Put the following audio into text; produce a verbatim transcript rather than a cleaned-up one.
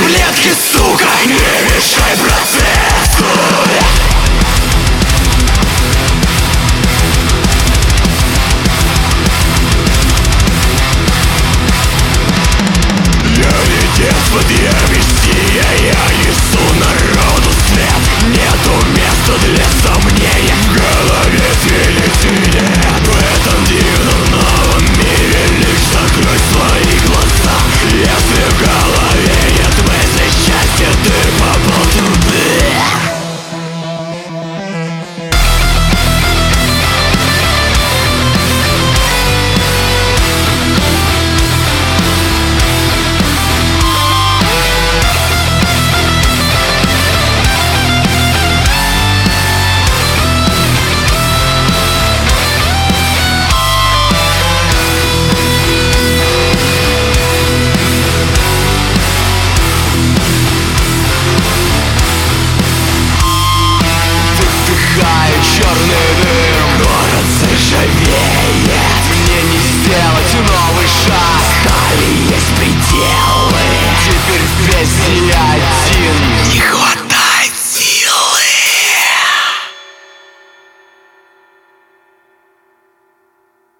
таблетки, сука, не мешай процессу. Детство, я мессия, я несу народу свет. Нету места для сомнения, в голове телевидение. В этом дивном новом мире лишь закрой свои глаза. Если в голове нет мысли счастья, ты попал туда. Черный дым, город заржавеет. Мне не сделать новый шаг, стали есть пределы. Теперь здесь я